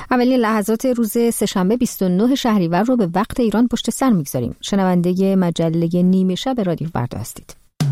اولین لحظات روز سه‌شنبه 29 شهریور رو به وقت ایران پشت سر میگذاریم. شنونده مجله نیمه شب رادیو فردا هستید.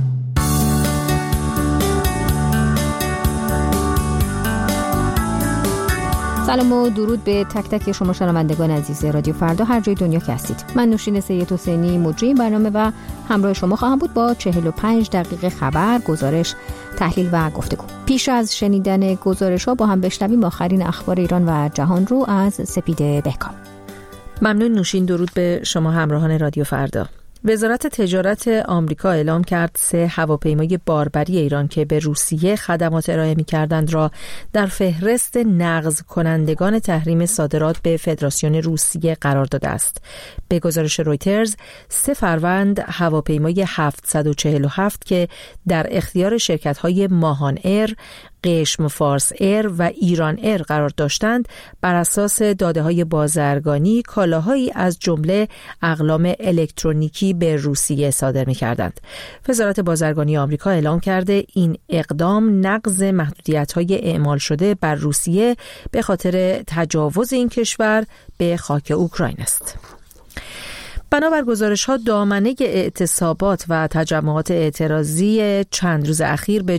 سلام و درود به تک تک شما شنوندگان عزیز رادیو فردا هر جای دنیا که هستید. من نوشین سید حسینی مجری این برنامه و همراه شما خواهم بود با 45 دقیقه خبر، گزارش، تحلیل و گفتگو. پیش از شنیدن گزارش‌ها با هم بشنویم آخرین اخبار ایران و جهان رو از سپید بهکام. ممنون نوشین. درود به شما همراهان رادیو فردا. وزارت تجارت آمریکا اعلام کرد 3 هواپیمای باربری ایران که به روسیه خدمات ارائه می‌کردند را در فهرست نقض کنندگان تحریم صادرات به فدراسیون روسیه قرار داده است. به گزارش رویترز 3 فروند هواپیمای 747 که در اختیار شرکت‌های ماهان ایر، قشم فارس ایر و ایران ایر قرار داشتند، بر اساس داده‌های بازرگانی کالاهایی از جمله اقلام الکترونیکی به روسیه صادر می‌کردند. وزارت بازرگانی آمریکا اعلام کرده این اقدام نقض محدودیت‌های اعمال شده بر روسیه به خاطر تجاوز این کشور به خاک اوکراین است. بنابر گزارش‌ها دامنه اعتصابات و تجمعات اعتراضی چند روز اخیر به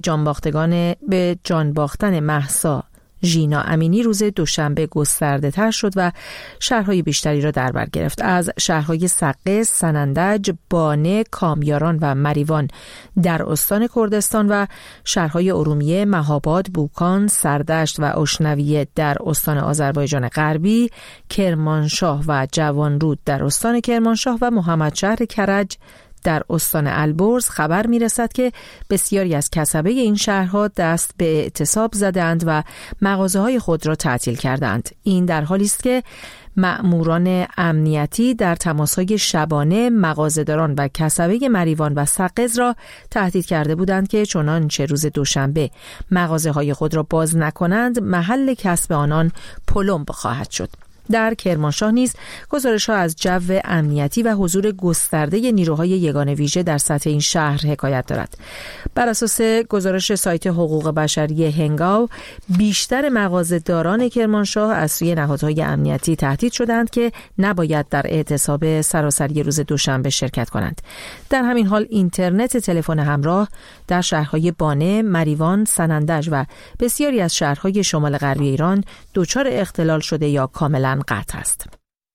جان باختن مهسا ژینا امینی روز دوشنبه گسترده تر شد و شهرهای بیشتری را در بر گرفت. از شهرهای سقز، سنندج، بانه، کامیاران و مریوان در استان کردستان و شهرهای ارومیه، مهاباد، بوکان، سردشت و اشنویه در استان آذربایجان غربی، کرمانشاه و جوانرود در استان کرمانشاه و محمدشهر کرج در استان البرز خبر می‌رسد که بسیاری از کسبه این شهرها دست به اعتصاب زدند و مغازه‌های خود را تعطیل کردند. این در حالی است که مأموران امنیتی در تماس‌های شبانه مغازه‌داران و کسبه مریوان و سقز را تهدید کرده بودند که چنانچه روز دوشنبه مغازه‌های خود را باز نکنند، محل کسب آنان پلمب خواهد شد. در کرمانشاه نیز گزارش‌ها از جو امنیتی و حضور گسترده نیروهای یگان ویژه در سطح این شهر حکایت دارد. بر اساس گزارش سایت حقوق بشری هنگاو، بیشتر مغازه‌داران کرمانشاه از سوی نهادهای امنیتی تهدید شدند که نباید در اعتصاب سراسری روز دوشنبه شرکت کنند. در همین حال اینترنت تلفن همراه در شهرهای بانه، مریوان، سنندج و بسیاری از شهرهای شمال غربی ایران دچار اختلال شده یا کاملا قطع است.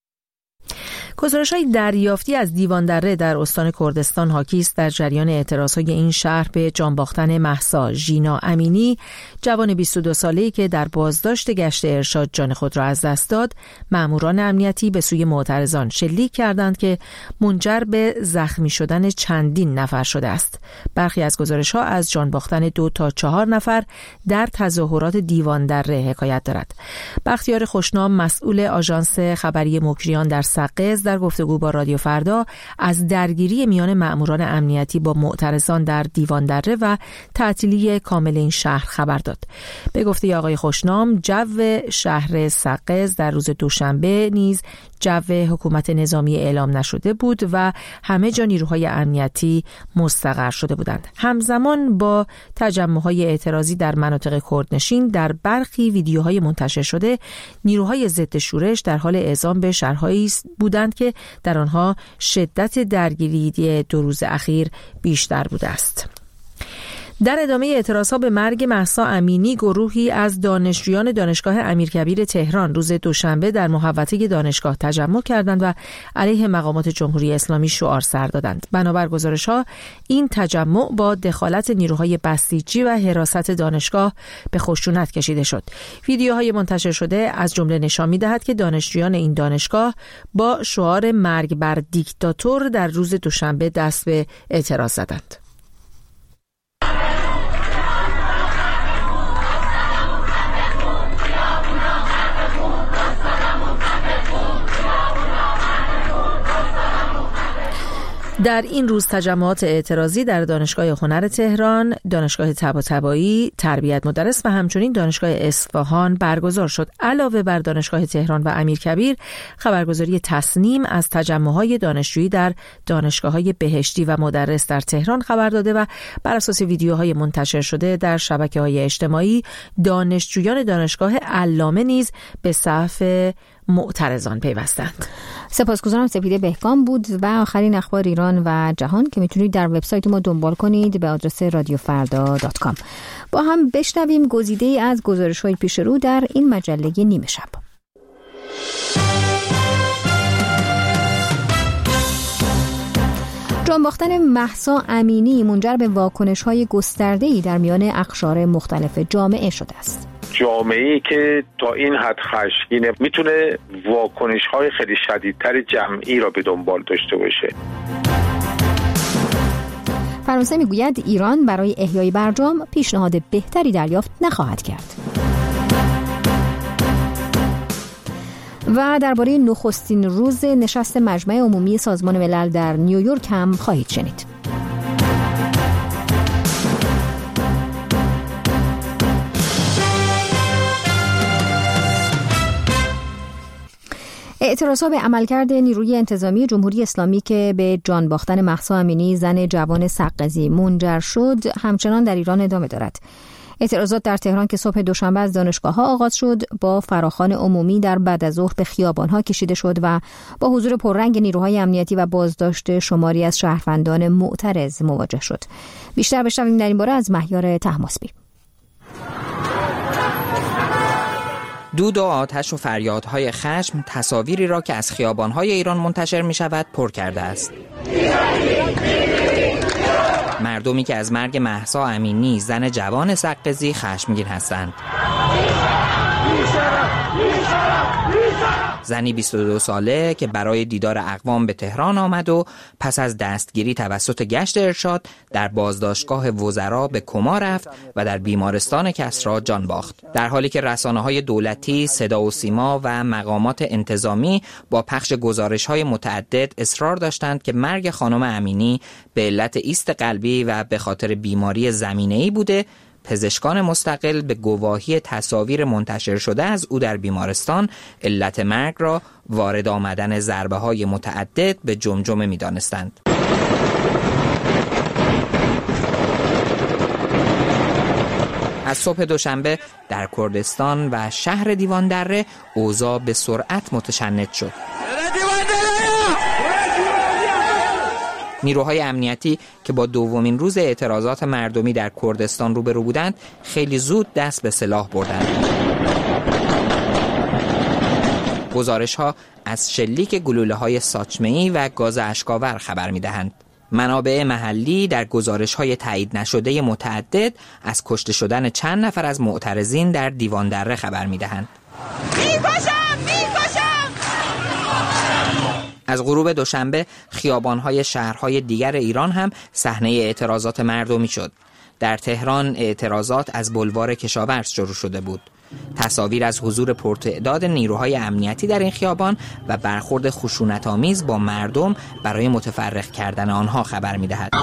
گزارش‌های دریافتی از دیوان دره در استان کردستان حاکی است در جریان اعتراض‌های این شهر به جان باختن مهسا ژینا امینی، جوان 22 ساله‌ای که در بازداشت گشت ارشاد جان خود را از دست داد، مأموران امنیتی به سوی معترضان شلیک کردند که منجر به زخمی شدن چندین نفر شده است. برخی از گزارش‌ها از جان باختن 2 تا 4 نفر در تظاهرات دیوان دره حکایت دارد. بختیار خوشنام، مسئول آژانس خبری مکریان در سقز، در گفتگو با رادیو فردا از درگیری میان مأموران امنیتی با معترضان در دیوان دره و تعطیلی کامل این شهر خبر داد. به گفته آقای خوشنام، جو شهر سقز در روز دوشنبه نیز جو حکومت نظامی اعلام نشده بود و همه جا نیروهای امنیتی مستقر شده بودند. همزمان با تجمع‌های اعتراضی در مناطق کردنشین، در برخی ویدیوهای منتشر شده نیروهای ضد شورش در حال اعزام به شهرهایی بودند که در آنها شدت درگیری 2 روز اخیر بیشتر بوده است. در ادامه اعتراضها به مرگ مهسا امینی، گروهی از دانشجویان دانشگاه امیرکبیر تهران روز دوشنبه در محوطه دانشگاه تجمع کردند و علیه مقامات جمهوری اسلامی شعار سر دادند. بنابر گزارش‌ها این تجمع با دخالت نیروهای بسیجی و حراست دانشگاه به خشونت کشیده شد. ویدیوهای منتشر شده از جمله نشان می‌دهد که دانشجویان این دانشگاه با شعار مرگ بر دیکتاتور در روز دوشنبه دست به اعتراض زدند. در این روز تجمعات اعتراضی در دانشگاه هنر تهران، دانشگاه طباطبایی، تربیت مدرس و همچنین دانشگاه اصفهان برگزار شد. علاوه بر دانشگاه تهران و امیرکبیر، خبرگزاری تصنیم از تجمع‌های دانشجویی در دانشگاه‌های بهشتی و مدرس در تهران خبر داده و بر اساس ویدیوهای منتشر شده در شبکه‌های اجتماعی، دانشجویان دانشگاه علامه نیز به صف معترضان پیوستند. سپاسگزارم. سپیده بهکام بود و آخرین اخبار ایران و جهان که میتونید در وبسایت ما دنبال کنید به آدرس radiofarda.com. با هم بشنویم گزیده‌ای از گزارش‌های پیش رو در این مجله نیمه شب. جان باختن مهسا امینی منجر به واکنش‌های گسترده‌ای در میان اقشار مختلف جامعه شده است. جامعه‌ای که تا این حد خشمگینه میتونه واکنش‌های خیلی شدیدتر جمعی را به دنبال داشته باشه. فرانسه میگوید ایران برای احیای برجام پیشنهاد بهتری دریافت نخواهد کرد. و درباره نخستین روز نشست مجمع عمومی سازمان ملل در نیویورک هم خواهید شنید. اعتراضات به عملکرد نیروی انتظامی جمهوری اسلامی که به جان باختن مهسا امینی زن جوان سقزی منجر شد همچنان در ایران ادامه دارد. اعتراضات در تهران که صبح دوشنبه از دانشگاه‌ها آغاز شد با فراخوان عمومی در بعد از ظهر به خیابان‌ها کشیده شد و با حضور پررنگ نیروهای امنیتی و بازداشت شماری از شهروندان معترض مواجه شد. بیشتر بشنویم در این باره از مهیار طهماسبی. دود و آتش و فریادهای خشم تصاویری را که از خیابان‌های ایران منتشر می‌شود پر کرده است. مردمی که از مرگ مهسا امینی زن جوان سقزی خشمگین هستند. زنی 22 ساله که برای دیدار اقوام به تهران آمد و پس از دستگیری توسط گشت ارشاد در بازداشتگاه وزرا به کما رفت و در بیمارستان کسری جان باخت. در حالی که رسانه‌های دولتی، صدا و سیما و مقامات انتظامی با پخش گزارش‌های متعدد اصرار داشتند که مرگ خانم امینی به علت ایست قلبی و به خاطر بیماری زمینه‌ای بوده، پزشکان مستقل به گواهی تصاویر منتشر شده از او در بیمارستان علت مرگ را وارد آمدن ضربه‌های متعدد به جمجمه می‌دانستند. از صبح دوشنبه در کردستان و شهر دیوان دره اوضاع به سرعت متشنج شد. نیروهای امنیتی که با دومین روز اعتراضات مردمی در کردستان روبرو بودند، خیلی زود دست به سلاح بردند. گزارش‌ها از شلیک گلوله‌های ساچمه‌ای و گاز اشک‌آور خبر می‌دهند. منابع محلی در گزارش‌های تایید نشده متعدد از کشته شدن چند نفر از معترضین در دیوان دره خبر می‌دهند. از غروب دوشنبه خیابان‌های شهرهای دیگر ایران هم صحنه اعتراضات مردمی شد. در تهران اعتراضات از بولوار کشاورز شروع شده بود. تصاویر از حضور پرتعداد نیروهای امنیتی در این خیابان و برخورد خشونت‌آمیز با مردم برای متفرق کردن آنها خبر می‌دهد.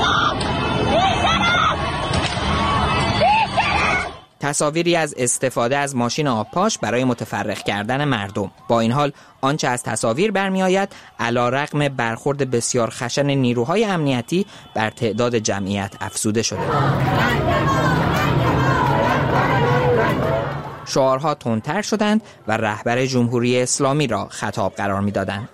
تصاویری از استفاده از ماشین آبپاش برای متفرق کردن مردم. با این حال آنچه از تصاویر برمی آید علیرغم برخورد بسیار خشن نیروهای امنیتی بر تعداد جمعیت افزوده شده. شعارها تندتر شدند و رهبر جمهوری اسلامی را خطاب قرار می دادند.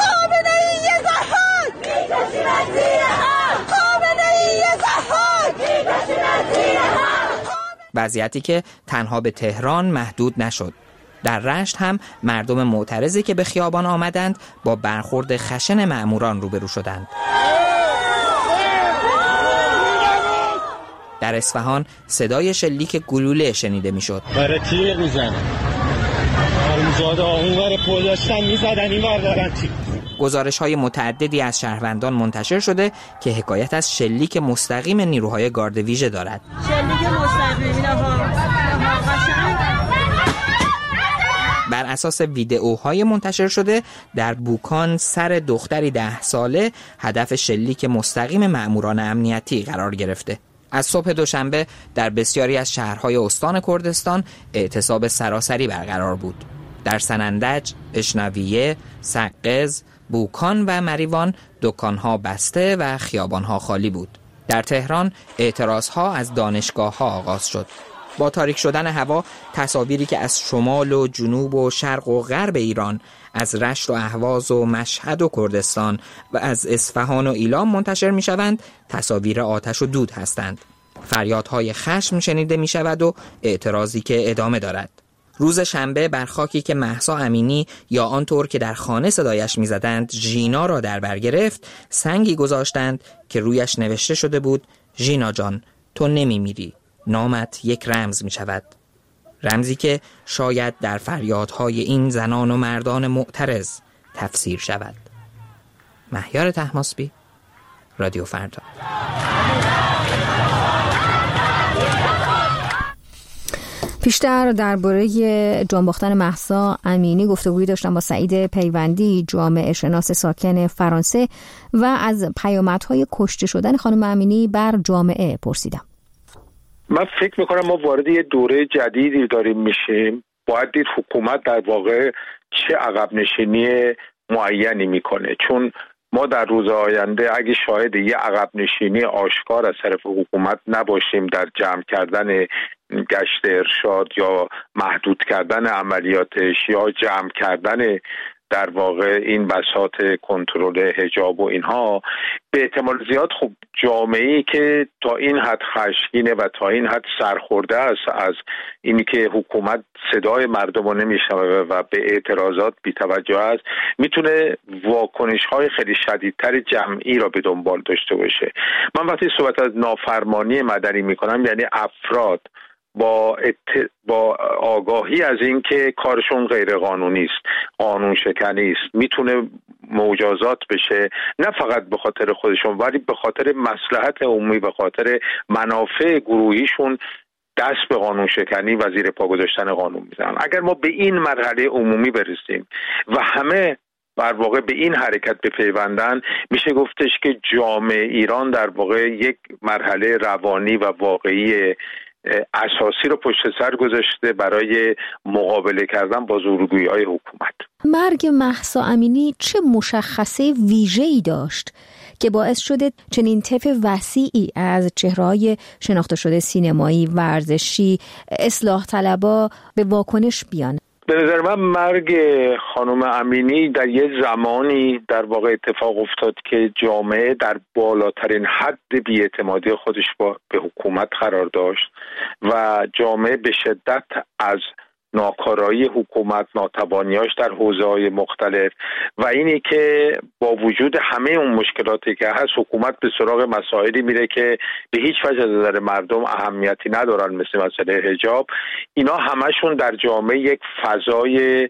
وضعیتی که تنها به تهران محدود نشد. در رشت هم مردم معترضی که به خیابان آمدند با برخورد خشن مأموران روبرو شدند. در اصفهان صدای شلیک گلوله شنیده میشد. برای تیر میزنن. آرمزاده اونور پل داشتن میزدن اینور دارن تیر. گزارش‌های متعددی از شهروندان منتشر شده که حکایت از شلیک مستقیم نیروهای گارد ویژه دارد. شلیک مستقیم بر اساس ویدئوهای منتشر شده در بوکان سر دختری 10 ساله هدف شلیک مستقیم مأموران امنیتی قرار گرفته. از صبح دوشنبه در بسیاری از شهرهای استان کردستان اعتصاب سراسری برقرار بود. در سنندج، اشنویه، سقز، بوکان و مریوان دکانها بسته و خیابانها خالی بود. در تهران اعتراضها از دانشگاه‌ها آغاز شد. با تاریک شدن هوا تصاویری که از شمال و جنوب و شرق و غرب ایران، از رشت و اهواز و مشهد و کردستان و از اصفهان و ایلام منتشر می شوند تصاویر آتش و دود هستند. فریادهای خشم شنیده می شود و اعتراضی که ادامه دارد. روز شنبه بر خاکی که مهسا امینی یا آنطور که در خانه صدایش می زدند ژینا را در بر گرفت، سنگی گذاشتند که رویش نوشته شده بود: ژینا جان، تو نمی میری، نامت یک رمز می شود. رمزی که شاید در فریادهای این زنان و مردان معترض تفسیر شود. مهیار طهماسبی، رادیو فردا. بیشتر درباره جان باختن مهسا امینی گفتگویی داشتم با سعید پیوندی، جامعه شناس ساکن فرانسه، و از پیامدهای کشته شدن خانم امینی بر جامعه پرسیدم. من فکر میکنم ما وارد یه دوره جدیدی داریم میشیم. باید دید حکومت در واقع چه عقب نشینی معینی میکنه، چون ما در روز آینده اگه شاهد یه عقب نشینی آشکار از طرف حکومت نباشیم در جمع کردن گشت ارشاد یا محدود کردن عملیاتش یا جمع کردن در واقع این بساط کنترل حجاب و اینها، به احتمال زیاد خب جامعه‌ای که تا این حد خشمگینه و تا این حد سرخورده است از اینی که حکومت صدای مردم رو نمیشنوه و به اعتراضات بی‌توجه است، میتونه واکنش‌های خیلی شدیدتر جمعی را به دنبال داشته باشه. من وقتی صحبت از نافرمانی مدنی میکنم یعنی افراد با آگاهی از این که کارشون غیر قانونی است، قانون شکنی است، میتونه مجازات بشه، نه فقط به خاطر خودشون ولی به خاطر مصلحت عمومی، به خاطر منافع گروهیشون دست به قانون شکنی و زیر پا گذاشتن قانون میزنن. اگر ما به این مرحله عمومی برسیم و همه در واقع به این حرکت بپیوندن، میشه گفتش که جامعه ایران در واقع یک مرحله روانی و واقعی اساسی رو پشت سر گذاشته برای مقابله کردن با زورگویی‌های حکومت. مرگ مهسا امینی چه مشخصه ویژه‌ای داشت که باعث شده چنین طیف وسیعی از چهره‌های شناخته شده سینمایی، ورزشی، اصلاح طلبا به واکنش بیان؟ به نظر من مرگ خانم امینی در یه زمانی در واقع اتفاق افتاد که جامعه در بالاترین حد بی‌اعتمادی خودش به حکومت قرار داشت و جامعه به شدت از ناکارایی حکومت، ناتوانیاش در حوزه‌های مختلف و اینی که با وجود همه اون مشکلاتی که هست حکومت به سراغ مسائلی میره که به هیچ وجه از نظر مردم اهمیتی ندارن، مثل مسئله حجاب، اینا همشون در جامعه یک فضای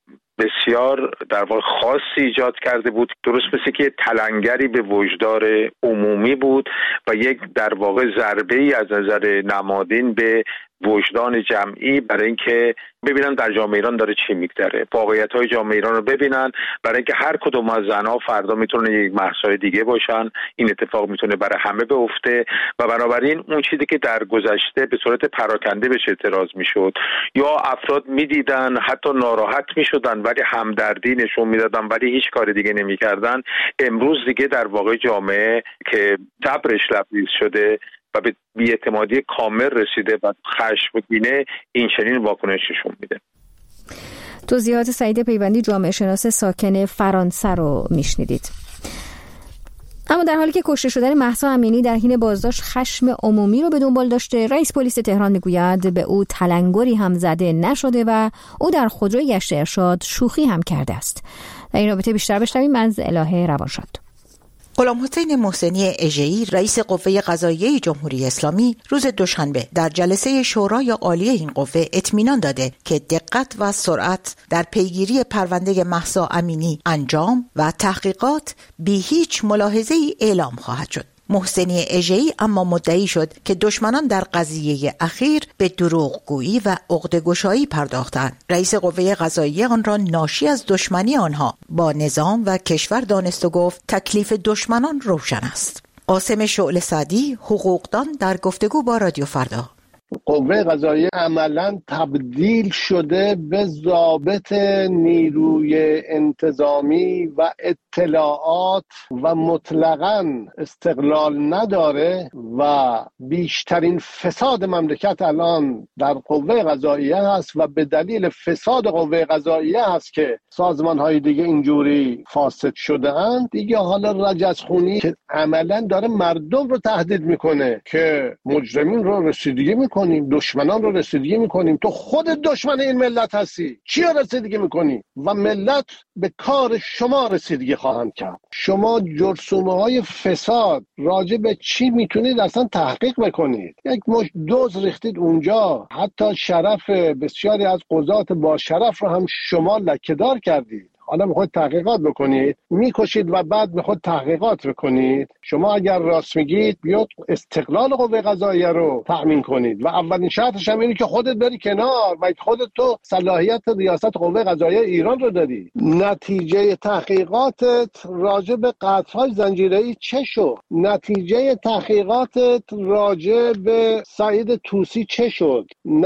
بسیار در واقع خاصی ایجاد کرده بود. درست مثل که تلنگری به وجدان عمومی بود و یک در واقع ضربه‌ای از نظر نمادین به وجدان جمعی برای اینکه ببینن در جامعه ایران داره چی میگذره، واقعیت‌های جامعه ایران رو ببینن، برای اینکه هر کدوم از زن‌ها فردا میتونه یک مهسای دیگه باشن، این اتفاق میتونه برای همه بیفته و بنابراین اون چیزی که در گذشته به صورت پراکنده بهش اعتراض میشد یا افراد میدیدن حتی ناراحت میشدن ولی همدردی نشون میدادن ولی هیچ کار دیگه نمیکردن، امروز دیگه در واقع جامعه که صبرش لبریز شده و به بی‌اعتمادی کامل رسیده و خشمگینه این چنین واکنششون میده. توضیحات سعید پیوندی، جامعه شناس ساکن فرانسه رو میشنیدید. اما در حالی که کشته شدن مهسا امینی در حین بازداشت خشم عمومی رو به دنبال داشته، رئیس پلیس تهران میگوید به او تلنگری هم زده نشده و او در خودروی گشت ارشاد شوخی هم کرده است. در این رابطه بیشتر بشنویم از الهه روانشاد. غلامحسین محسنی اژه‌ای، رئیس قوه قضاییه جمهوری اسلامی، روز دوشنبه در جلسه شورای عالی این قوه اطمینان داده که دقت و سرعت در پیگیری پرونده مهسا امینی انجام و تحقیقات بی هیچ ملاحظه‌ای اعلام خواهد شد. محسنی اژه‌ای اما مدعی شد که دشمنان در قضیه اخیر به دروغگویی و عقده‌گشایی پرداختند. رئیس قوه قضاییه آن را ناشی از دشمنی آنها با نظام و کشور دانست و گفت تکلیف دشمنان روشن است. قاسم شعله سعدی، حقوقدان، در گفتگو با رادیو فردا. قوه قضاییه عملاً تبدیل شده به ضابط نیروی انتظامی و اطلاعات و مطلقاً استقلال نداره و بیشترین فساد مملکت الان در قوه قضاییه هست و به دلیل فساد قوه قضاییه هست که سازمان‌های دیگه اینجوری فاسد شده اند. دیگه حالا رجزخونی که عملاً داره مردم رو تهدید میکنه که مجرمین رو رسیدگی میکنه، دشمنان رو رسیدگی میکنیم. تو خود دشمن این ملت هستی، چی رو رسیدگی میکنی؟ و ملت به کار شما رسیدگی خواهند کرد. شما جرثومه های فساد راجع به چی میتونید اصلا تحقیق بکنید؟ یک مش دوز ریختید اونجا، حتی شرف بسیاری از قضات با شرف رو هم شما لکه‌دار کردید. حالا میخواید تحقیقات بکنید، میکشید و بعد میخواید تحقیقات بکنید. شما اگر راست میگید بیاد استقلال قوه قضاییه رو تأمین کنید و اولین شرطش هم اینه که خودت بری کنار و خودت تو صلاحیت ریاست قوه قضاییه ایران رو داری. نتیجه تحقیقاتت راجع به قطع‌های زنجیره‌ای چه شد؟ نتیجه تحقیقاتت راجع به سعید طوسی چه شد؟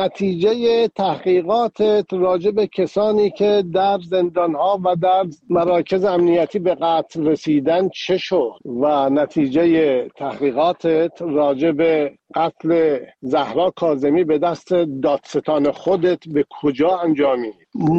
نتیجه تحقیقاتت راجع به کسانی که در زندان‌ها و در مراکز امنیتی به قتل رسیدن چه شد؟ و نتیجه تحقیقاتت راجع به قتل زهرا کاظمی به دست دادستان خودت به کجا انجامید؟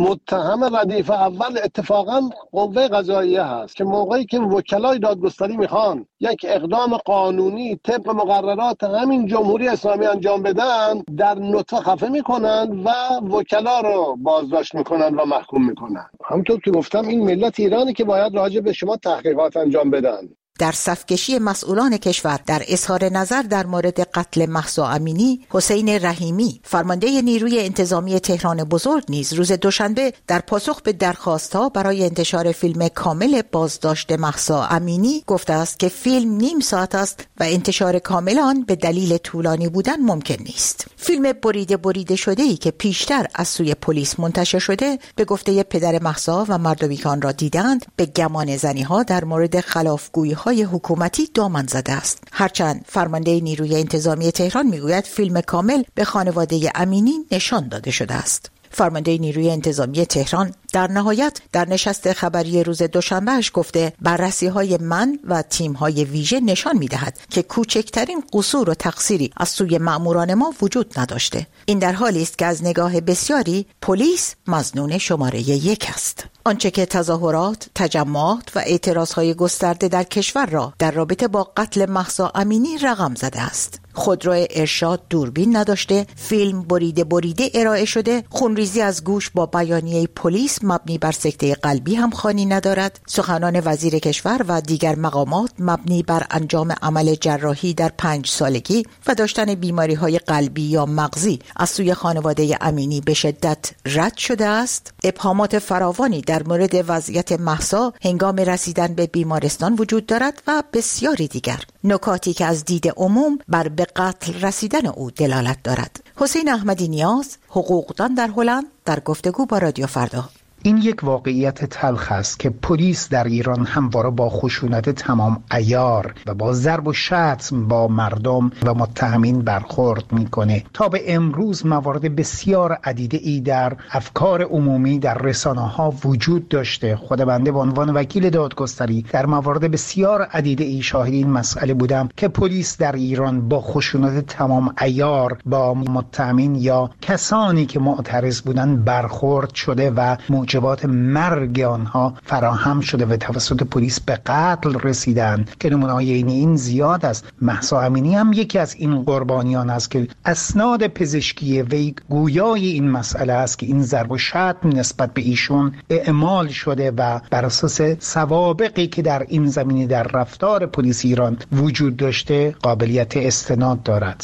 متهم ردیف اول اتفاقا قوه قضاییه هست که موقعی که وکلای دادگستری میخوان یک اقدام قانونی طبق مقررات همین جمهوری اسلامی انجام بدن، در نطفه خفه میکنن و وکلا رو بازداشت میکنن و محکوم میکنن. همونطور که گفتم این ملت ایرانی که باید راجع به شما تحقیقات انجام بدن. در صفکشی مسئولان کشور در اظهار نظر در مورد قتل مهسا امینی، حسین رحیمی فرمانده نیروی انتظامی تهران بزرگ نیز روز دوشنبه در پاسخ به درخواست‌ها برای انتشار فیلم کامل بازداشت مهسا امینی گفته است که فیلم نیم ساعت است و انتشار کامل آن به دلیل طولانی بودن ممکن نیست. فیلم بریده شده‌ای که پیشتر از سوی پلیس منتشر شده به گفته پدر مهسا و مردمی که آن را دیدند به گمان زنی‌ها در مورد خلافگویی‌های حکومتی دامن زده است. هرچند فرمانده نیروی انتظامی تهران میگوید فیلم کامل به خانواده امینی نشان داده شده است. فرمانده نیروی انتظامی تهران در نهایت در نشست خبری روز دوشنبهش گفته بررسی‌های من و تیم‌های ویژه نشان می‌دهد که کوچکترین قصور و تقصیری از سوی مأموران ما وجود نداشته. این در حالی است که از نگاه بسیاری پلیس مظنون شماره 1 است. آنچه که تظاهرات، تجمعات و اعتراضهای گسترده در کشور را در رابطه با قتل مهسا امینی رقم زده است. خودرو ارشاد دوربین نداشته، فیلم بریده ارائه شده، خونریزی از گوش با بیانیه پلیس مبنی بر سکته قلبی هم خوانی ندارد، سخنان وزیر کشور و دیگر مقامات مبنی بر انجام عمل جراحی در 5 سالگی و داشتن بیماری‌های قلبی یا مغزی از سوی خانواده امینی به شدت رد شده است. ابهامات فراوانی در مورد وضعیت مهسا هنگام رسیدن به بیمارستان وجود دارد و بسیاری دیگر نکاتی که از دید عموم بر به قتل رسیدن او دلالت دارد. حسین احمدی نیاز، حقوقدان در هلند، در گفتگو با رادیو فردا. این یک واقعیت تلخ است که پلیس در ایران همواره با خشونت تمام عیار و با ضرب و شتم با مردم و متهمین برخورد میکنه. تا به امروز موارد بسیار عدیده ای در افکار عمومی در رسانه‌ها وجود داشته. خود بنده به عنوان وکیل دادگستری در موارد بسیار عدیده ای شاهد این مسئله بودم که پلیس در ایران با خشونت تمام عیار با متهمین یا کسانی که معترض بودند برخورد شده و موجبات مرگ آنها فراهم شده و توسط پلیس به قتل رسیدند که نمونه‌های این زیاد است. مهسا امینی هم یکی از این قربانیان است که اسناد پزشکی وی گویای این مسئله است که این ضرب و شتم نسبت به ایشون اعمال شده و بر اساس سوابقی که در این زمینه در رفتار پلیس ایران وجود داشته قابلیت استناد دارد.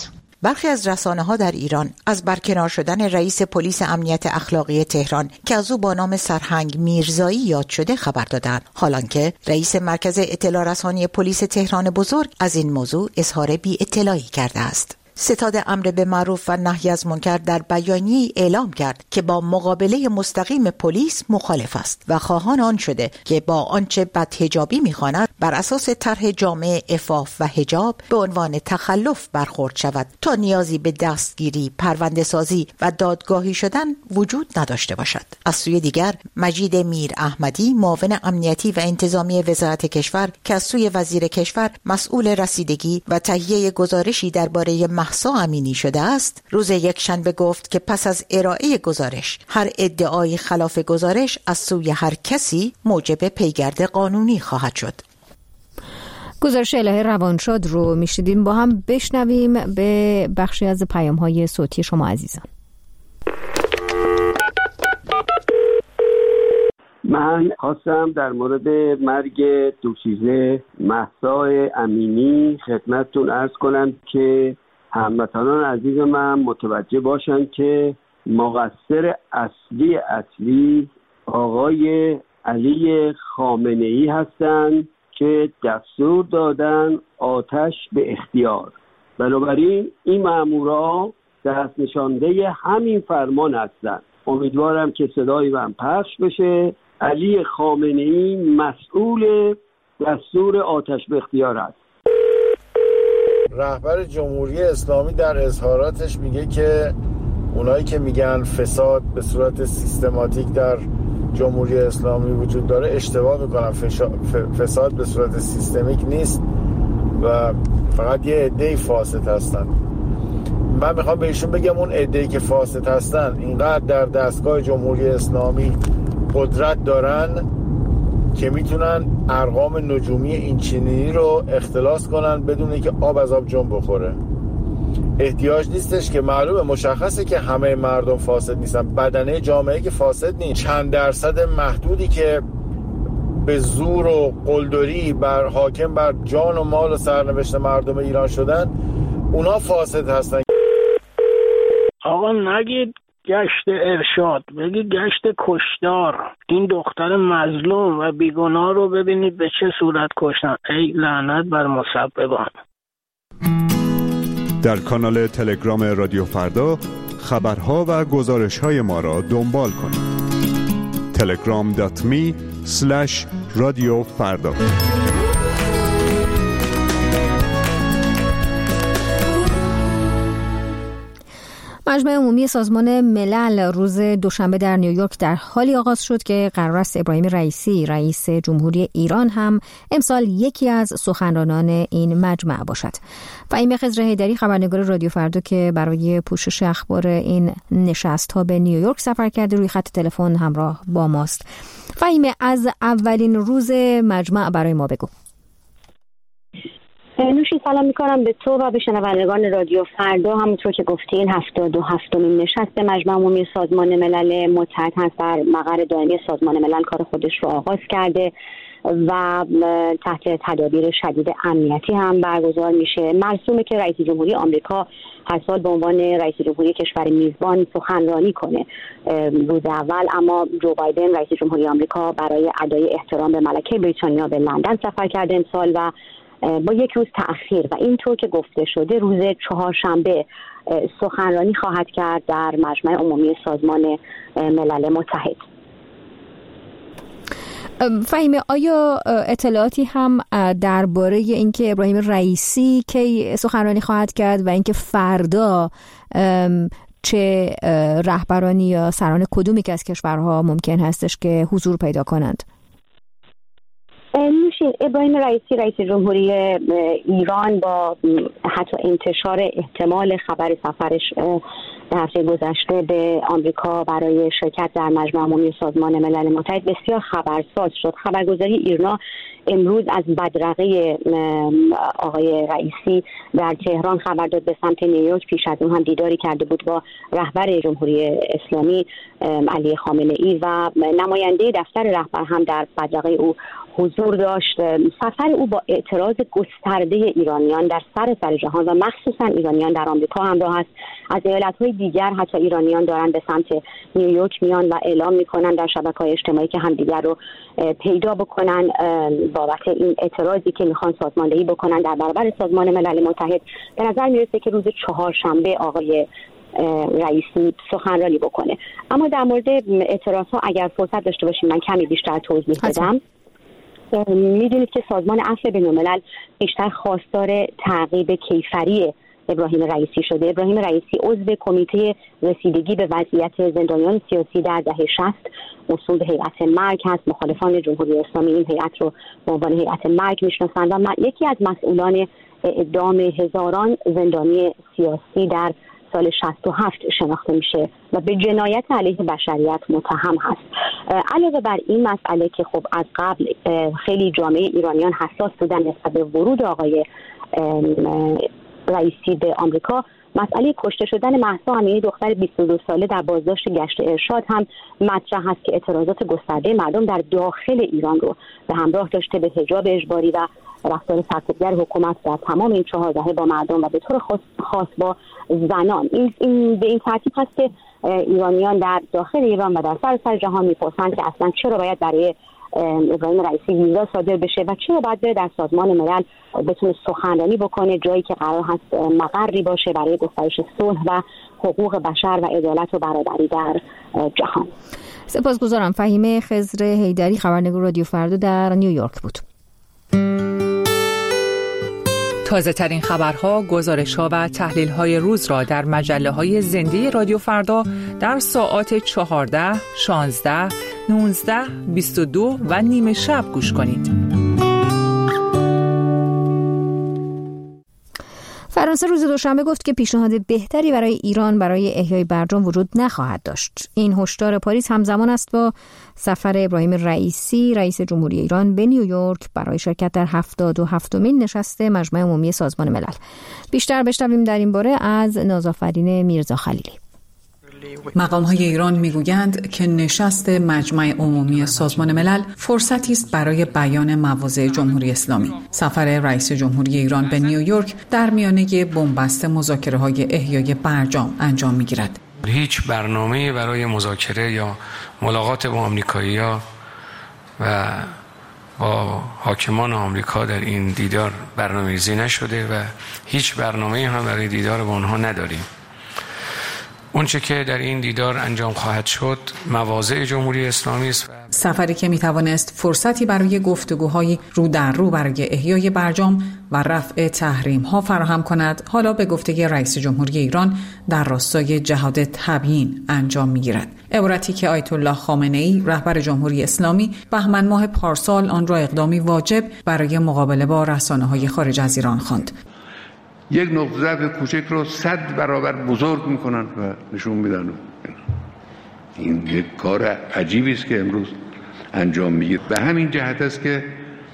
برخی از رسانه‌ها در ایران از برکنار شدن رئیس پلیس امنیت اخلاقی تهران که از او با نام سرهنگ میرزایی یاد شده خبر دادند، حالانکه رئیس مرکز اطلاع رسانی پلیس تهران بزرگ از این موضوع اظهار بی اطلاعی کرده است. ستاد امر به معروف و نهی از منکر در بیانیه‌ای اعلام کرد که با مقابله مستقیم پلیس مخالف است و خواهان آن شده که با آنچه بدحجابی می‌خواند بر اساس طرح جامع عفاف و حجاب به عنوان تخلف برخورد شود تا نیازی به دستگیری، پرونده‌سازی و دادگاهی شدن وجود نداشته باشد. از سوی دیگر مجید میر احمدی، معاون امنیتی و انتظامی وزارت کشور که از سوی وزیر کشور مسئول رسیدگی و تهیه گزارشی درباره مهسا امینی شده است، روز یکشنبه گفت که پس از ارائه گزارش هر ادعای خلاف گزارش از سوی هر کسی موجب پیگرد قانونی خواهد شد. گزارش الهه روانشاد رو میشنیدیم، با هم بشنویم به بخشی از پیام‌های صوتی شما عزیزان. من خواستم در مورد مرگ دوشیزه مهسا امینی خدمتتون عرض کنم که هموطنان عزیز من متوجه باشن که مقصر اصلی آقای علی خامنه‌ای هستند که دستور دادن آتش به اختیار. بنابراین این مامورا دست نشانده همین فرمان هستند. امیدوارم که صدای من پخش بشه. علی خامنه‌ای مسئول دستور آتش به اختیار است. رهبر جمهوری اسلامی در اظهاراتش میگه که اونایی که میگن فساد به صورت سیستماتیک در جمهوری اسلامی وجود داره اشتباه میکنن. فساد به صورت سیستمیک نیست و فقط یه عده‌ای فاسد هستن. من میخوام بهشون بگم اون عده‌ای که فاسد هستن اینقدر در دستگاه جمهوری اسلامی قدرت دارن که میتونن ارقام نجومی این چینی رو اختلاس کنن بدون اینکه آب از آب جنب بخوره. احتیاج نیستش که معلومه، مشخصه که همه مردم فاسد نیستن، بدنه جامعه که فاسد نیست، چند درصد محدودی که به زور و قلدری بر حاکم بر جان و مال و سرنوشت مردم ایران شدن، اونا فاسد هستن. آقا نگید گشت ارشاد، بگید گشت کشتار. این دختر مظلوم و بیگناه رو ببینید به چه صورت کشتن. ای لعنت بر مسببان. در کانال تلگرام رادیو فردا خبرها و گزارش‌های ما را دنبال کنید. telegram.me/radiofarda. مجمع عمومی سازمان ملل روز دوشنبه در نیویورک در حالی آغاز شد که قرار است ابراهیم رئیسی رئیس جمهوری ایران هم امسال یکی از سخنرانان این مجمع باشد. فهیم خضرحیدری خبرنگار رادیو فردا که برای پوشش اخبار این نشست‌ها به نیویورک سفر کرده روی خط تلفن همراه با ماست. فهیم، از اولین روز مجمع برای ما بگو. نوشی سلام میکنم به تو و به شنوندگان رادیو فردا. همونطور که گفتین 77مین نشست مجمع عمومی سازمان ملل متحد هست. در مقر دائمی سازمان ملل کار خودش رو آغاز کرده و تحت تدابیر شدید امنیتی هم برگزار میشه. مرسومه که رئیس جمهوری آمریکا هر سال به عنوان رئیس جمهوری کشور میزبان سخنرانی کنه روز اول، اما جو بایدن رئیس جمهوری آمریکا برای ادای احترام به ملکه بریتانیا به لندن سفر کرده امسال و با یک روز تأخیر و اینطور که گفته شده روز چهارشنبه سخنرانی خواهد کرد در مجمع عمومی سازمان ملل متحد. فهیمه، آیا اطلاعاتی هم درباره اینکه ابراهیم رئیسی کی سخنرانی خواهد کرد و اینکه فردا چه رهبرانی یا سران کدومی که از کشورها ممکن هستش که حضور پیدا کنند؟ نوشین، ابراهیم رئیسی رئیس جمهوری ایران با حتی انتشار احتمال خبر سفرش در هفته گذشته به آمریکا برای شرکت در مجمع عمومی سازمان ملل متحد بسیار خبرساز شد. خبرگزاری ایرنا امروز از بدرقه آقای رئیسی در تهران خبر داد به سمت نیویورک. پیش از اون هم دیداری کرده بود با رهبر جمهوری اسلامی علی خامنه‌ای و نماینده دفتر رهبر هم در بدرقه او حضور داشت. سفر او با اعتراض گسترده ایرانیان در سر جهان و مخصوصا ایرانیان در آمریکا همراه است. از ایالت‌های دیگر حتی ایرانیان دارن به سمت نیویورک میان و اعلام میکنن در شبکه‌های اجتماعی که همدیگر رو پیدا بکنن بابت این اعتراضی که میخوان سازماندهی بکنن در برابر سازمان ملل متحد. به نظر میرسه که روز چهارشنبه آقای رئیسی سخنرانی بکنه. اما در مورد اعتراض‌ها اگر فرصت داشته باشیم من کمی بیشتر توضیح بدم. میدونید که سازمان عفو بین‌الملل بیشتر خواستار تعقیب کیفری ابراهیم رئیسی شده. ابراهیم رئیسی عضو کمیته رسیدگی به وضعیت زندانیان سیاسی در دهه 60 موسوم به هیئت مرگ هست. مخالفان جمهوری اسلامی این هیئت رو به عنوان هیئت مرگ میشناسند و یکی از مسئولان اعدام هزاران زندانی سیاسی در سال 67 شناخته میشه و به جنایت علیه بشریت متهم هست. علاوه بر این مسئله که خب از قبل خیلی جامعه ایرانیان حساس بودن نسبت به ورود آقای رئیسی به آمریکا، مسئله کشته شدن مهسا امینی دختر 22 ساله در بازداشت گشت ارشاد هم مطرح است که اعتراضات گسترده مردم در داخل ایران رو به همراه داشته به حجاب اجباری و رفتار سرکوبگر حکومت در تمام این 4 دهه با مردم و به طور خاص با زنان. این به این ترتیب هست که ایرانیان در داخل ایران و در سراسر جهان میپرسند که اصلا چرا باید برای ابراهیم رئیسی ویزا صادر بشه و چرا باید بره در سازمان ملل بتونه سخنرانی بکنه، جایی که قرار هست مقری باشه برای گسترش صلح و حقوق بشر و عدالت و برابری در جهان. سپاسگزارم. فهیمه خضر حیدری، خبرنگار رادیو فردا در نیویورک بود. تازه ترین خبرها، گزارش‌ها و تحلیل‌های روز را در مجله‌های زنده رادیو فردا در ساعات 14، 16، 19، 22 و نیم شب گوش کنید. فرانسه روز دوشنبه گفت که پیشنهاد بهتری برای ایران برای احیای برجام وجود نخواهد داشت. این هشدار پاریس همزمان است با سفر ابراهیم رئیسی رئیس جمهوری ایران به نیویورک برای شرکت در 77مین نشست مجمع عمومی سازمان ملل. بیشتر بشنویم در این باره از نازآفرین میرزا خلیلی. مقام‌های ایران می‌گویند که نشست مجمع عمومی سازمان ملل فرصتی است برای بیان مواضع جمهوری اسلامی. سفر رئیس جمهوری ایران به نیویورک در میانه بنبست مذاکره‌های احیای برجام انجام می‌گیرد. هیچ برنامه‌ای برای مذاکره یا ملاقات با آمریکایی‌ها و با حاکمان آمریکا در این دیدار برنامه‌ریزی نشده و هیچ برنامه‌ای هم برای دیدار با آنها نداریم. اونچه که در این دیدار انجام خواهد شد مواضع جمهوری اسلامی است. سفری که میتوانست فرصتی برای گفتگوهای رو در رو برای احیای برجام و رفع تحریم‌ها فراهم کند، حالا به گفته رئیس جمهوری ایران در راستای جهاد تبیین انجام میگیرد. عبارتی که آیت الله خامنه‌ای رهبر جمهوری اسلامی بهمن ماه پارسال آن را اقدامی واجب برای مقابله با رسانه‌های خارج از ایران خواند. یک نقطه ضعف کوچک رو 100 برابر بزرگ میکنن و نشون میدن. این یک کار عجیبی است که امروز انجام میگیره. به همین جهت است که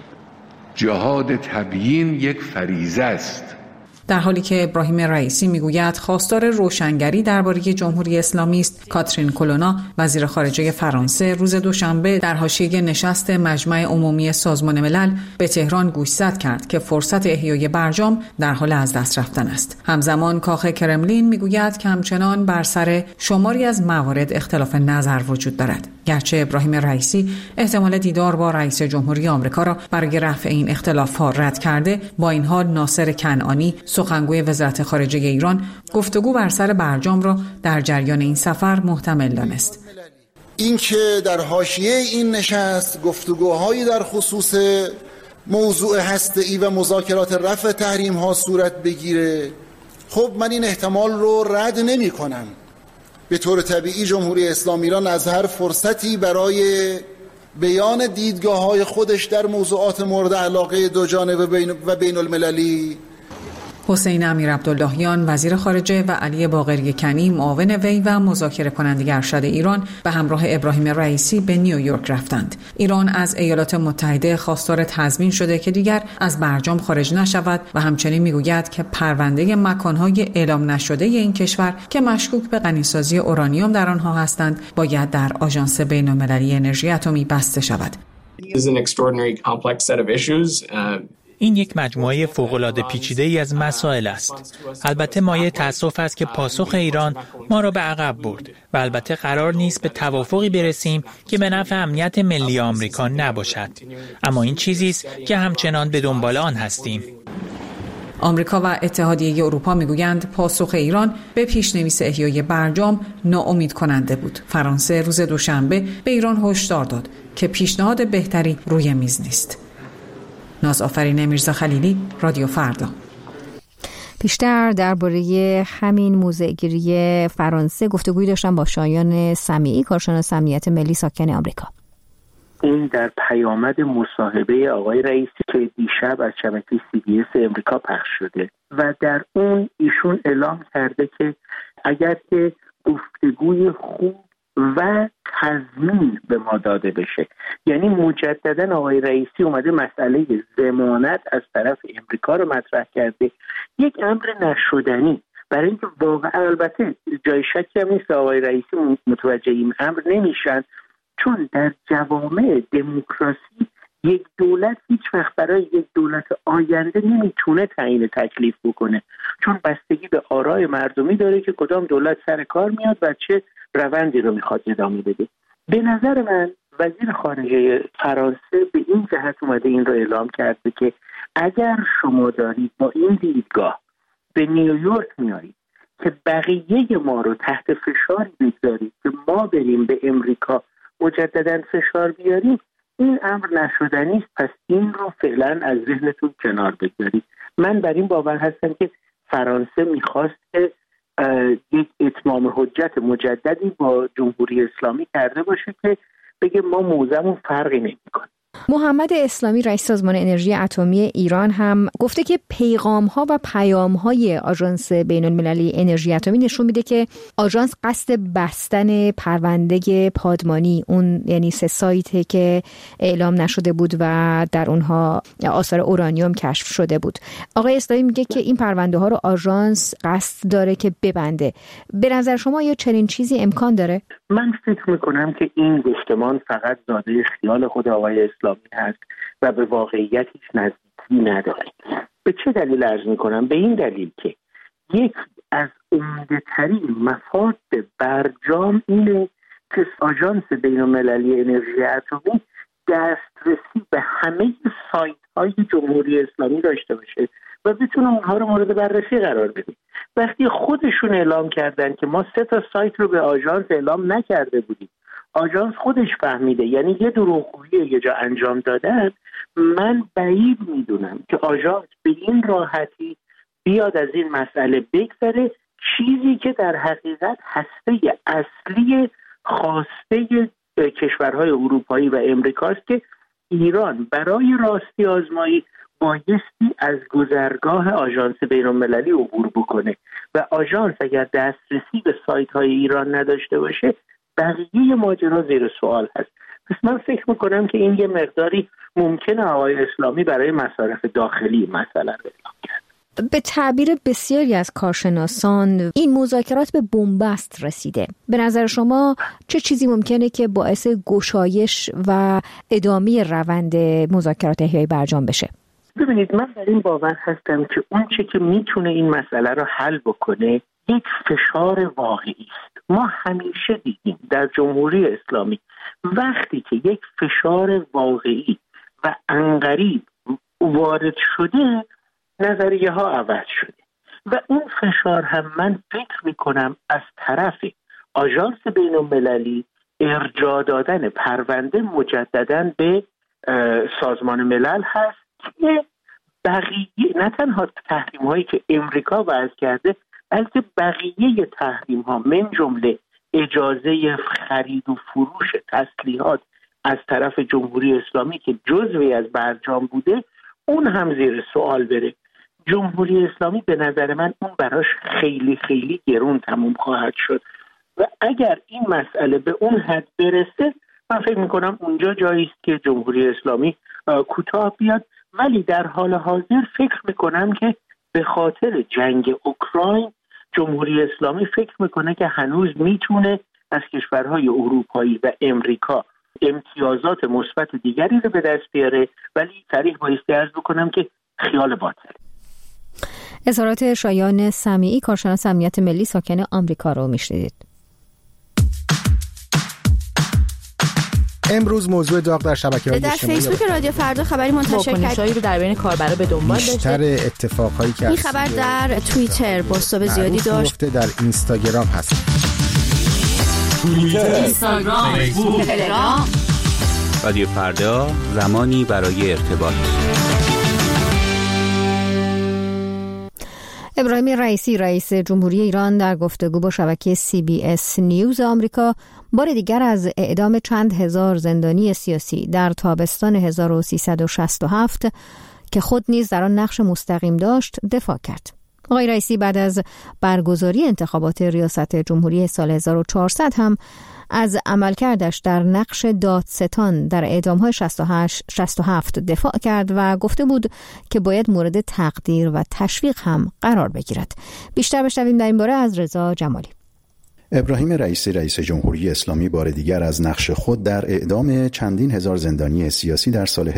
جهاد تبیین یک فریضه است. در حالی که ابراهیم رئیسی میگوید خواستار روشنگری درباره جمهوری اسلامی است، کاترین کولونا وزیر خارجه فرانسه روز دوشنبه در حاشیه نشست مجمع عمومی سازمان ملل به تهران گوشزد کرد که فرصت احیای برجام در حال از دست رفتن است. همزمان کاخ کرملین میگوید که همچنان بر سر شماری از موارد اختلاف نظر وجود دارد. گرچه ابراهیم رئیسی احتمال دیدار با رئیس جمهوری آمریکا را برای رفع این اختلاف‌ها رد کرده، با این حال ناصر کنعانی سخنگوی وزارت خارجه ایران گفتگو بر سر برجام را در جریان این سفر محتمل دانست. این که در حاشیه این نشست گفتگوهایی در خصوص موضوع هسته‌ای و مذاکرات رفع تحریم‌ها صورت بگیره، خب من این احتمال رو رد نمی‌کنم. به طور طبیعی جمهوری اسلامی ایران از هر فرصتی برای بیان دیدگاه‌های خودش در موضوعات مورد علاقه دو جانبه و بین المللی. حسین امیر عبداللهیان وزیر خارجه و علی باقری کنی معاون وی و مذاکره کننده ارشد ایران به همراه ابراهیم رئیسی به نیویورک رفتند. ایران از ایالات متحده خواستار تضمین شده که دیگر از برجام خارج نشود و همچنین میگوید که پرونده مکانهای اعلام نشده این کشور که مشکوک به غنیسازی اورانیوم در آنها هستند باید در آژانس بین‌المللی انرژی اتمی بسته شود. این یک مجموعه فوق‌العاده پیچیده‌ای از مسائل است. البته مایه تأسف است که پاسخ ایران ما را به عقب برد و البته قرار نیست به توافقی برسیم که به نفع امنیت ملی آمریکا نباشد. اما این چیزی است که همچنان به دنبال آن هستیم. آمریکا و اتحادیه اروپا میگویند پاسخ ایران به پیشنویس احیای برجام ناامید کننده بود. فرانسه روز دوشنبه به ایران هشدار داد که پیشنهاد بهتری روی میز نیست. نازآفرین میرزا خلیلی، رادیو فردا. بیشتر درباره همین موضع‌گیری فرانسه گفتگوی داشتم با شایان سمیعی، کارشناس امنیت ملی ساکن آمریکا. این در پیامد مصاحبه آقای رئیسی که دیشب از شبکه CBS امریکا پخش شده و در اون ایشون اعلام کرده که اگر که گفتگوی خوب و تضمین به ما داده بشه، یعنی مجددا آقای رئیسی اومده مسئله ضمانت از طرف امریکا رو مطرح کرده، یک امر نشدنی، برای اینکه واقعا البته جای شکی هم نیست آقای رئیسی متوجه این امر نمیشن، چون در جوامع دموکراسی یک دولت هیچ وقت برای یک دولت آینده نمیتونه تعیین تکلیف بکنه، چون بستگی به آرای مردمی داره که کدام دولت سر کار میاد و چه روندی رو میخواد ادامه بده. به نظر من وزیر خارجه فرانسه به این جهت اومده این رو اعلام کرده که اگر شما دارید با این دیدگاه به نیویورک میایید که بقیه ما رو تحت فشاری بگذارید که ما بریم به امریکا مجددا فشار بیاریم، این امر نشدنی است، پس این رو فعلا از ذهنتون کنار بگذارید. من بر این باور هستم که فرانسه میخواست که یک اتمام حجت مجددی با جمهوری اسلامی کرده باشه که بگه ما موضعمون فرقی نمیکنه. محمد اسلامی رئیس سازمان انرژی اتمی ایران هم گفته که پیغام‌ها و پیام‌های آژانس بین‌المللی انرژی اتمی نشون میده که آژانس قصد بستن پرونده پادمانی، اون یعنی 3 سایتی که اعلام نشده بود و در اونها آثار اورانیوم کشف شده بود. آقای اسلامی میگه که این پرونده ها رو آژانس قصد داره که ببنده. به نظر شما یا چنین چیزی امکان داره؟ من فکر میکنم که این گفتمان فقط زاده خیال خود آقای اسلامی هست و به واقعیت هیچ نزدیکی نداره. به چه دلیل عرض میکنم؟ به این دلیل که یک از عمده‌ترین مفاد برجام اینه که آژانس بین‌المللی انرژی اتمی دسترسی به همه سایت‌های جمهوری اسلامی داشته باشه و بتونه اونها رو مورد بررسی قرار بده. وقتی خودشون اعلام کردن که ما 3 سایت رو به آژانس اعلام نکرده بودیم، آژانس خودش فهمیده، یعنی یه دروغگویی یه جا انجام دادن، من بعید میدونم که آژانس به این راحتی بیاد از این مسئله بگذره، چیزی که در حقیقت هسته اصلی خواسته کشورهای اروپایی و امریکاست که ایران برای راستی آزمایی بایستی از گذرگاه آژانس بین‌المللی عبور بکنه و آژانس اگر دسترسی به سایت‌های ایران نداشته باشه بقیه ماجرا زیر سوال هست. پس من فکر میکنم که این یه مقداری ممکنه آقای اسلامی برای مصارف داخلی مثلا اعلام کرد. به تعبیر بسیاری از کارشناسان این مذاکرات به بنبست رسیده. به نظر شما چه چیزی ممکنه که باعث گشایش و ادامه روند مذاکرات احیای برجام بشه؟ ببینید، من در این باور هستم که اون چه که میتونه این مسئله رو حل بکنه یک فشار واقعی است. ما همیشه دیدیم در جمهوری اسلامی وقتی که یک فشار واقعی و عنقریب وارد شده نظریه ها عوض شده و اون فشار هم من فکر میکنم از طرف آژانس بین‌المللی ارجاع دادن پرونده مجدداً به سازمان ملل هست که بقیه نه تنها تحریم هایی که امریکا وضع کرده بلکه بقیه تحریم ها من جمله اجازه خرید و فروش تسلیحات از طرف جمهوری اسلامی که جزوی از برجام بوده اون هم زیر سوال بره. جمهوری اسلامی به نظر من اون براش خیلی خیلی گرون تموم خواهد شد و اگر این مسئله به اون حد برسه من فکر میکنم اونجا جایی است که جمهوری اسلامی کوتاه بیاد، ولی در حال حاضر فکر میکنم که به خاطر جنگ اوکراین جمهوری اسلامی فکر میکنه که هنوز میتونه از کشورهای اروپایی و امریکا امتیازات مثبت دیگری رو به دست بیاره، ولی صریح بایستی عرض بکنم که خیال باطل. اظهارات شایان سمیعی، کارشناس امنیت ملی ساکن آمریکا رو میشنیدید. امروز موضوع داغ در شبکه‌های در اجتماعی فیسبوک رادیو فردا خبری منتشر واکنش‌هایی رو در بین کاربرا به دنبال داشته. بیشتر اتفاقهایی که این خبر در توییتر بازتاب زیادی داشت. در اینستاگرام هست. توییتر، اینستاگرام، فیسبوک، تلگرام. رادیو فردا، زمانی برای ارتباط. ابراهیم رئیسی، رئیس جمهوری ایران، در گفتگو با شبکه CBS نیوز آمریکا بار دیگر از اعدام چند هزار زندانی سیاسی در تابستان 1367 که خود نیز در آن نقش مستقیم داشت دفاع کرد. آقای رئیسی بعد از برگزاری انتخابات ریاست جمهوری سال 1400 هم از عملکردش در نقش دادستان در اعدام‌های 67 دفاع کرد و گفته بود که باید مورد تقدیر و تشویق هم قرار بگیرد. بیشتر بشنویم در این باره از رضا جمالی. ابراهیم رئیسی، رئیس جمهوری اسلامی، بار دیگر از نقش خود در اعدام چندین هزار زندانی سیاسی در سال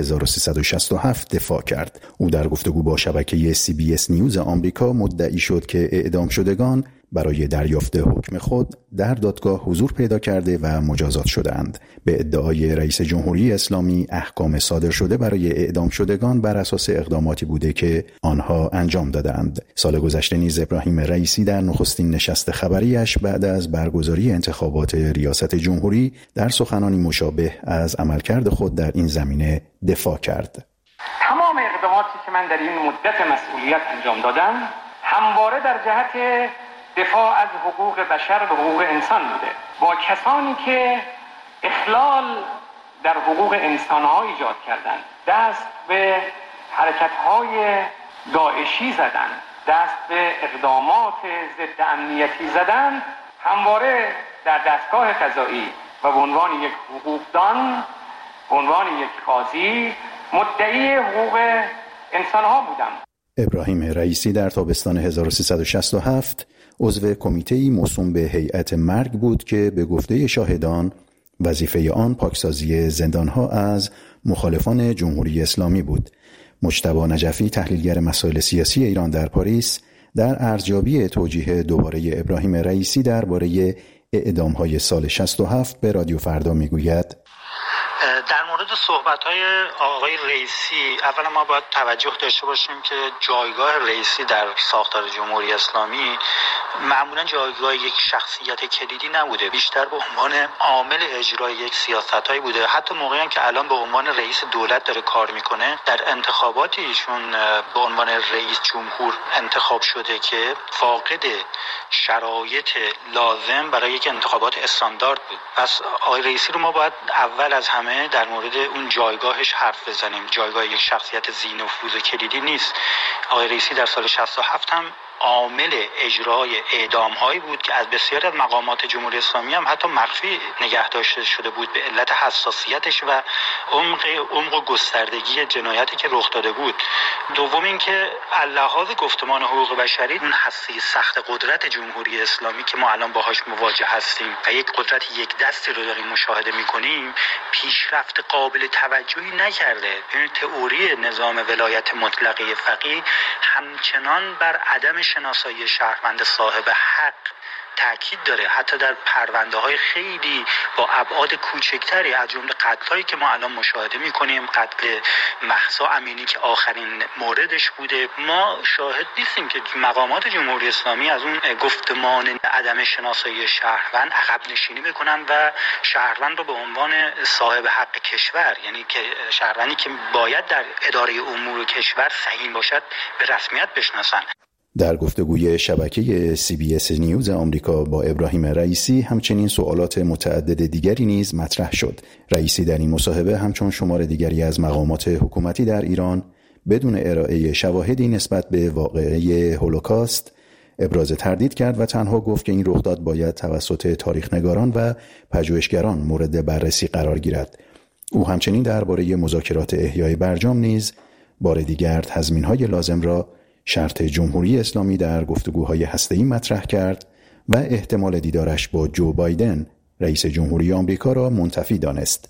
1367 دفاع کرد. او در گفتگو با شبکه CBS نیوز آمریکا مدعی شد که اعدام شدگان برای دریافت حکم خود در دادگاه حضور پیدا کرده و مجازات شده‌اند. به ادعای رئیس جمهوری اسلامی، احکام صادر شده برای اعدام شدگان بر اساس اقداماتی بوده که آنها انجام دادند. سال گذشته نیز ابراهیم رئیسی در نخستین نشست خبریش بعد از برگزاری انتخابات ریاست جمهوری در سخنانی مشابه از عملکرد خود در این زمینه دفاع کرد. تمام اقداماتی که من در این مدت مسئولیت انجام دادم همواره در جهت دفاع از حقوق بشر و حقوق انسان بوده. با کسانی که اخلال در حقوق انسان‌ها ایجاد کردند، دست به حرکت‌های داعشی زدند، دست به اقدامات ضد امنیتی زدند، همواره در دستگاه قضایی و به عنوان یک حقوقدان، به عنوان یک قاضی مدعی حقوق انسان‌ها بودم. ابراهیم رئیسی در تابستان 1367 عضو کمیته‌ای موسوم به هیئت مرگ بود که به گفته شاهدان وظیفه آن پاکسازی زندانها از مخالفان جمهوری اسلامی بود. مجتبی نجفی، تحلیلگر مسائل سیاسی ایران در پاریس، در ارزیابی توجیه دوباره ابراهیم رئیسی درباره اعدام‌های سال 67 به رادیو فردا میگوید: در مورد صحبت‌های آقای رئیسی، اولا ما باید توجه داشته باشیم که جایگاه رئیسی در ساختار جمهوری اسلامی معمولا جایگاه یک شخصیت کلیدی نبوده، بیشتر به عنوان عامل اجرای یک سیاست‌هایی بوده. حتی موقعی هم که الان به عنوان رئیس دولت داره کار میکنه، در انتخاباتی ایشون به عنوان رئیس جمهور انتخاب شده که فاقد شرایط لازم برای یک انتخابات استاندارد بود. پس آقای رئیسی رو ما باید اول از همه در مورد اون جایگاهش حرف بزنیم. جایگاه یک شخصیت ذی‌نفوذ کلیدی نیست. آقای رئیسی در سال 67 هم عامل اجرای اعدام‌هایی بود که از بسیاری از مقامات جمهوری اسلامی هم حتی مخفی نگه داشته شده بود به علت حساسیتش و عمق و گستردگی جنایتی که رخ داده بود. دوم اینکه لحاظ گفتمان حقوق بشری، اون هسته سخت قدرت جمهوری اسلامی که ما الان باهاش مواجه هستیم و یک قدرت یک دستی رو داریم مشاهده می‌کنیم، پیشرفت قابل توجهی نکرده. این تئوری نظام ولایت مطلقه فقیه همچنان بر عدم شناسایی شهروند صاحب حق تاکید داره، حتی در پرونده‌های خیلی با ابعاد کوچکتری از جمله قتل‌هایی که ما الان مشاهده می‌کنیم، قتل مهسا امینی که آخرین موردش بوده، ما شاهد نیستیم که مقامات جمهوری اسلامی از اون گفتمان عدم شناسایی شهروند عقب نشینی بکنن و شهروند رو به عنوان صاحب حق کشور، یعنی که شهروندی که باید در اداره امور کشور سهیم باشد، به رسمیت بشناسن. در گفتگوی شبکه CBS نیوز آمریکا با ابراهیم رئیسی همچنین سوالات متعدد دیگری نیز مطرح شد. رئیسی در این مصاحبه همچون شمار دیگری از مقامات حکومتی در ایران بدون ارائه شواهدی نسبت به واقعه هولوکاست ابراز تردید کرد و تنها گفت که این رخداد باید توسط تاریخ‌نگاران و پژوهشگران مورد بررسی قرار گیرد. او همچنین درباره مذاکرات احیای برجام نیز بار دیگر تضمین‌های لازم را شرط جمهوری اسلامی در گفتگوهای هسته‌ای مطرح کرد و احتمال دیدارش با جو بایدن رئیس جمهوری آمریکا را منتفی دانست.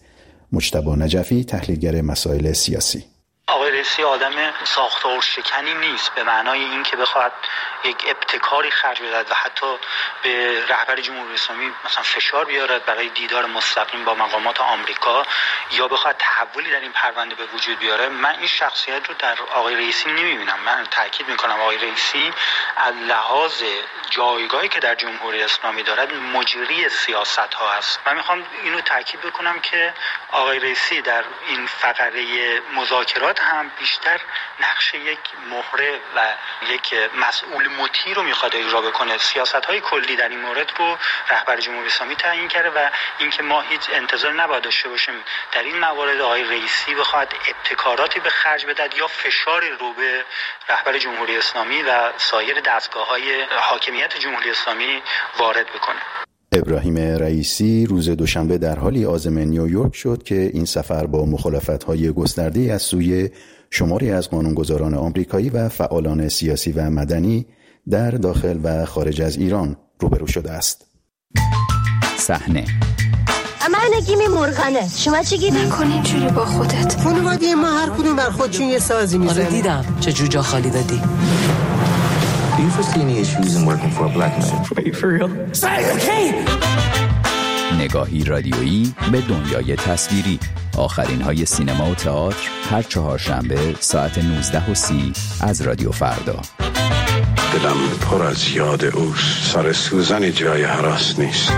مجتبی نجفی، تحلیلگر مسائل سیاسی: آقای رئیسی آدم ساختار شکنی نیست به معنای این که بخواد یک ابتکاری خرج بدهد و حتی به رهبر جمهوری اسلامی مثلا فشار بیارد برای دیدار مستقیم با مقامات آمریکا یا بخواد تحولی در این پرونده به وجود بیاره. من این شخصیت رو در آقای رئیسی نمیبینم. من تاکید میکنم آقای رئیسی از لحاظ جایگاهی که در جمهوری اسلامی دارد مجری سیاست ها است. من میخوام اینو تاکید بکنم که آقای رئیسی در این فقره مذاکرات هم بیشتر نقش یک مهره و یک مسئول مطیع رو میخواد اجرا بکنه. سیاست‌های کلی در این مورد رو رهبر جمهوری اسلامی تعیین کرده و اینکه ما هیچ انتظار نباید داشته باشیم در این موارد آقای رئیسی بخواد ابتکاراتی به خرج بدهد یا فشاری رو به رهبر جمهوری اسلامی و سایر دستگاه‌های حاکمیت جمهوری اسلامی وارد بکنه. ابراهیم رئیسی روز دوشنبه در حالی عازم نیویورک شد که این سفر با مخالفت‌های گسترده‌ای از سوی شماری از قانونگذاران آمریکایی و فعالان سیاسی و مدنی در داخل و خارج از ایران روبرو شده است. صحنه من گیمی مرغانه، شما چی گیمی؟ نکنی اینجوری با خودت. خانواده ما هر کدوم بر خودشون یه سازی میزنه. آره دیدم چه جوجا خالی دادی. Do you foresee any issues in working for a black man? Wait, for real? نگاهی رادیویی به دنیای تصویری. آخرین های سینما و تئاتر هر چهارشنبه ساعت 19:30 از رادیو فردا. دلم پر از یاد اوست. سر سوزن جای هراس نیست.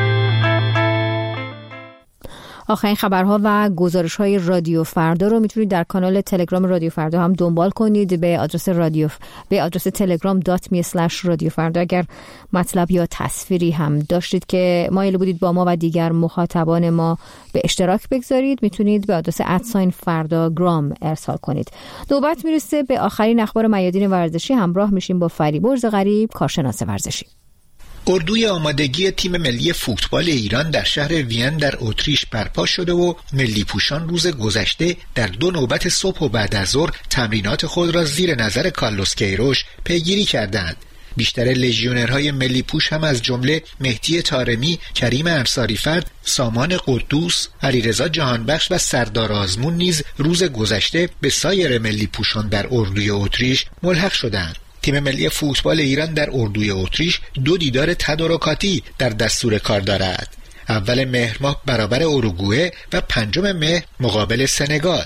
آخرین خبرها و گزارش‌های رادیو فردا رو میتونید در کانال تلگرام رادیو فردا هم دنبال کنید به آدرس telegram.me/رادیو فردا. اگر مطلب یا تصویری هم داشتید که مایل بودید با ما و دیگر مخاطبان ما به اشتراک بگذارید، میتونید به آدرس @فردا ارسال کنید. نوبت میرسه به آخرین اخبار میادین ورزشی. همراه میشیم با فریبرز غریب، کارشناس ورزشی. اردوی آمادگی تیم ملی فوتبال ایران در شهر وین در اتریش برپا شده و ملی پوشان روز گذشته در 2 نوبت صبح و بعد از ظهر تمرینات خود را زیر نظر کارلوس کیروش پیگیری کردند. بیشتر لژیونرهای ملی پوش هم از جمله مهدی طارمی، کریم انصاری‌فرد، سامان قدوس، علیرضا جهانبخش و سردار آزمون نیز روز گذشته به سایر ملی پوشان در اردوی اتریش ملحق شدند. تیم ملی فوتبال ایران در اردوی اتریش 2 دیدار تدارکاتی در دستور کار دارد. اول مهر ماه برابر اروگوئه و 5 مهر مقابل سنگال.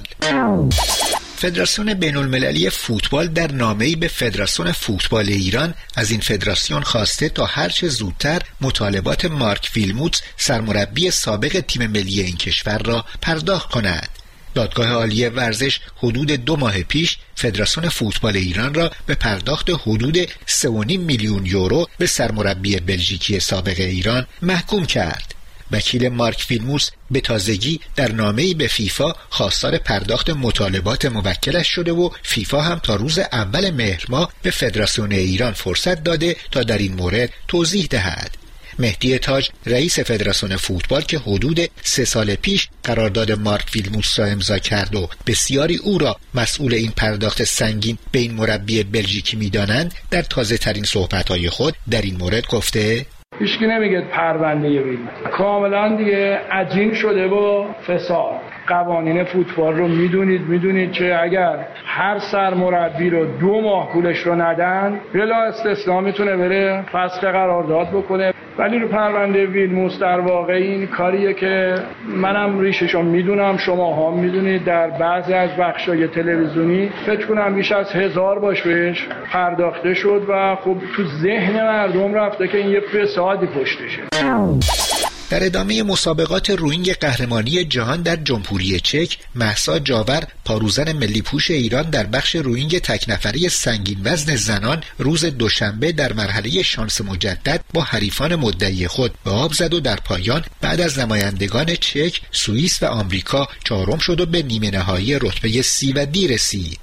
فدراسیون بین‌المللی فوتبال در نامه‌ای به فدراسیون فوتبال ایران از این فدراسیون خواسته تا هرچه زودتر مطالبات مارک ویلموتس سرمربی سابق تیم ملی این کشور را پرداخت کند. دادگاه عالی ورزش حدود 2 ماه پیش فدراسیون فوتبال ایران را به پرداخت حدود 3.5 میلیون یورو به سرمربی بلژیکی سابق ایران محکوم کرد. وکیل مارک ویلموتس به تازگی در نامه‌ای به فیفا خواستار پرداخت مطالبات موکلش شده و فیفا هم تا روز اول مهر ماه به فدراسیون ایران فرصت داده تا در این مورد توضیح دهد. مهدی تاج رئیس فدراسیون فوتبال که حدود 3 سال پیش قرارداد مارک ویلموتس را امضا کرد و بسیاری او را مسئول این پرداخت سنگین به این مربی بلژیکی می‌دانند، در تازه‌ترین صحبت‌های خود در این مورد گفته هیچکی نمیگه پرونده ویلموتس کاملا دیگه عجین شده با فساد. قوانین فوتبال رو میدونید که اگر هر سرمربی رو 2 ماه پولش رو ندن بلا استثنا میتونه بره فسخ قرارداد بکنه. ولی رو پرونده ویلموتس در واقع این کاریه که منم ریششو میدونم، شماها میدونید، در بعضی از بخشای تلویزیونی فکر کنم بیش از 1000 باش بهش پرداخته شد و خب تو ذهن مردم رفته که این یه فسادی پشتشه. در ادامه مسابقات روینگ قهرمانی جهان در جمهوری چک، مهسا جاور پاروزن ملی پوش ایران در بخش روینگ تک نفری سنگین وزن زنان روز دوشنبه در مرحله شانس مجدد با حریفان مدعی خود به آب زد و در پایان بعد از نمایندگان چک، سوئیس و آمریکا 4م شد و به نیمه نهایی رتبه C و D رسید.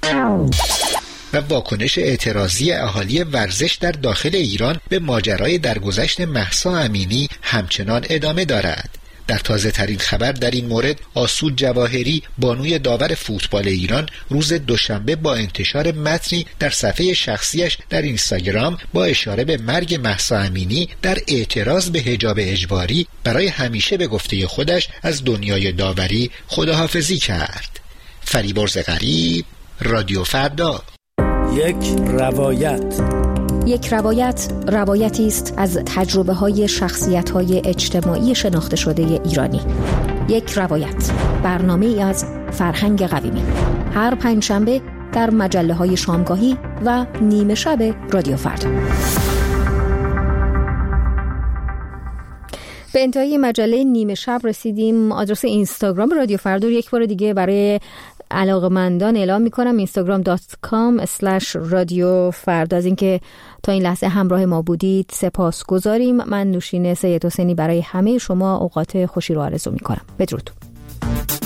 و واکنش اعتراضی اهالی ورزش در داخل ایران به ماجرای درگذشت مهسا امینی همچنان ادامه دارد. در تازه ترین خبر در این مورد، آسود جواهری بانوی داور فوتبال ایران روز دوشنبه با انتشار متنی در صفحه شخصیش در اینستاگرام با اشاره به مرگ مهسا امینی در اعتراض به حجاب اجباری برای همیشه به گفته خودش از دنیای داوری خداحافظی کرد. فریبرز غریب، رادیو فردا. یک روایت روایتی است از تجربه‌های شخصیت‌های اجتماعی شناخته شده ایرانی. یک روایت، برنامه‌ای از فرهنگ قویمی، هر پنجشنبه در مجله‌های شامگاهی و نیمه شب رادیو فردا. به انتهای مجله نیمه شب رسیدیم. آدرس اینستاگرام رادیو فردا رو یک بار دیگه برای علاقه‌مندان اعلام می‌کنم، instagram.com/رادیو فردا. از اینکه تا این لحظه همراه ما بودید سپاس گذاریم. من نوشین سید حسینی برای همه شما اوقات خوشی رو آرزو می‌کنم. بدرود.